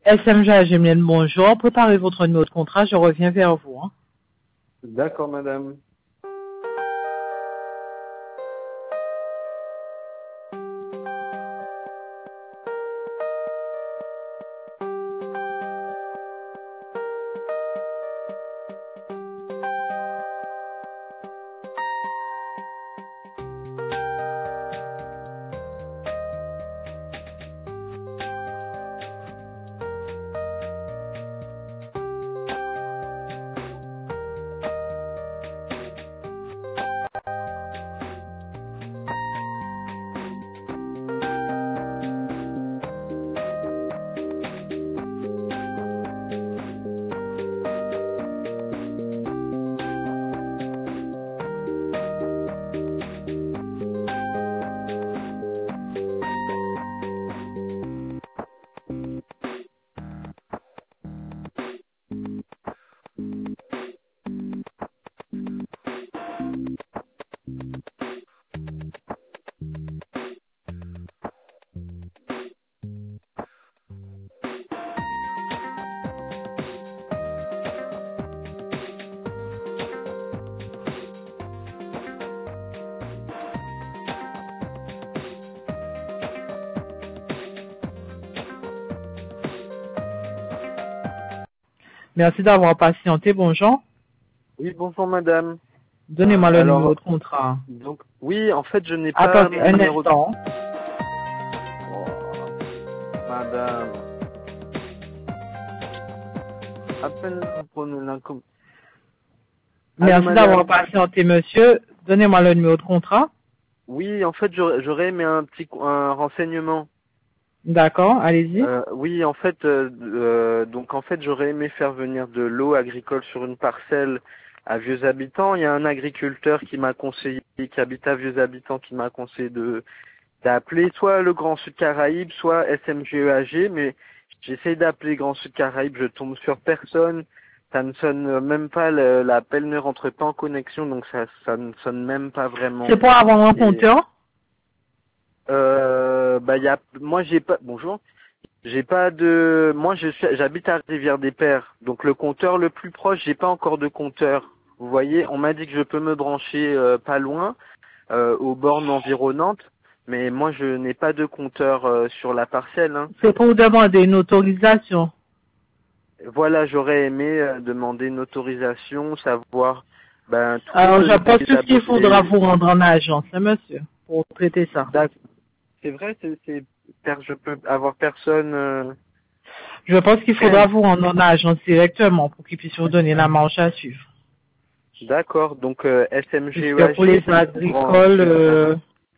SMG Gemien, bonjour. Préparez votre numéro de contrat, je reviens vers vous. Hein. D'accord, madame. Merci d'avoir patienté, bonjour. Oui, bonjour, madame. Donnez-moi le Alors, numéro de contrat. donc, oui, en fait, je n'ai pas Attendez mon un numéro de... instant. Oh, madame. À peine vous prenez l'incom... Merci Allô, d'avoir madame. patienté, monsieur. Donnez-moi le numéro de contrat. Oui, en fait, j'aurais aimé un renseignement. D'accord, allez-y. Oui, en fait, donc en fait, j'aurais aimé faire venir de l'eau agricole sur une parcelle à Vieux Habitants. Il y a un agriculteur qui m'a conseillé, qui habite à Vieux Habitants, qui m'a conseillé d'appeler soit le Grand Sud Caraïbes, soit SMGEAG, mais j'essaye d'appeler Grand Sud Caraïbes, je tombe sur personne. Ça ne sonne même pas, l'appel ne rentre pas en connexion, donc ça ne sonne même pas vraiment. C'est pour avoir un Et, compteur. moi j'ai pas, bonjour. J'ai pas de, moi j'habite à Rivière-des-Pères, donc le compteur le plus proche, j'ai pas encore de compteur. Vous voyez, on m'a dit que je peux me brancher pas loin, aux bornes environnantes, mais moi je n'ai pas de compteur sur la parcelle. Hein. C'est pour demander une autorisation. Voilà, j'aurais aimé demander une autorisation, savoir tous Alors, je pense que ce qu'il faudra les... vous rendre en agence, hein, monsieur, pour traiter ça. C'est vrai, je peux avoir personne. Je pense qu'il faudra vous rendre en agence directement pour qu'ils puissent vous donner la marche à suivre. D'accord, donc Puisque SMGEAG, pour les c'est le grand agricoles,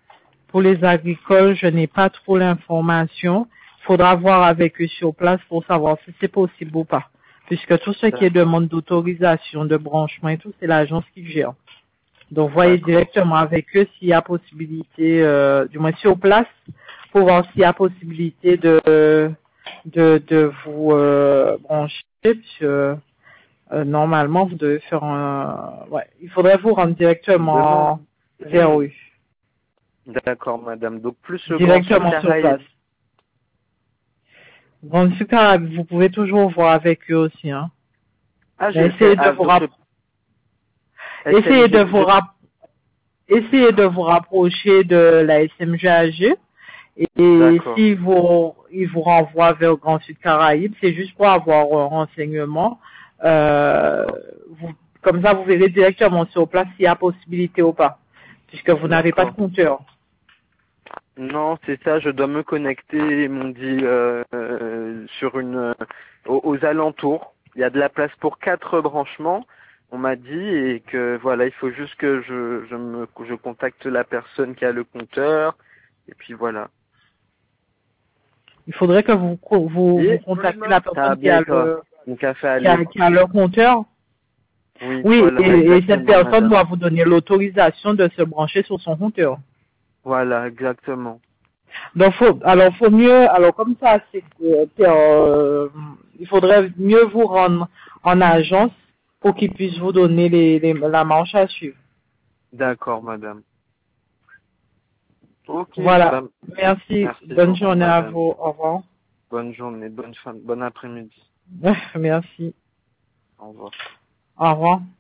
je n'ai pas trop l'information. Il faudra voir avec eux sur place pour savoir si c'est possible ou pas. Puisque tout ce qui est demande d'autorisation, de branchement et tout, c'est l'agence qui gère. Donc, voyez directement avec eux s'il y a possibilité, du moins sur place, pour voir s'il y a possibilité de vous brancher, puisque normalement, vous devez faire il faudrait vous rendre directement vers eux. D'accord, madame. Donc plus le Directement Grand Sud sur place. Dans ce cas, vous pouvez toujours voir avec eux aussi. Hein. Ah, Mais essayez de vous rapprocher de la SMGAG et si ils vous renvoient vers le Grand Sud Caraïbes, c'est juste pour avoir un renseignement. Comme ça, vous verrez directement sur place s'il y a possibilité ou pas, puisque vous n'avez pas de compteur. Non, c'est ça, je dois me connecter, ils m'ont dit, sur aux alentours. Il y a de la place pour 4 branchements, on m'a dit, et que voilà, il faut juste que je contacte la personne qui a le compteur, et puis voilà. Il faudrait que vous contactez la personne qui a le compteur. Oui, voilà, et cette personne doit vous donner l'autorisation de se brancher sur son compteur. Voilà, exactement. Donc, faut mieux, comme ça, il faudrait mieux vous rendre en agence pour qu'ils puissent vous donner la marche à suivre. D'accord, madame. Ok. Voilà. Merci. Bonne journée à vous. Au revoir. Bonne journée, bon après-midi. Merci. Au revoir. Au revoir.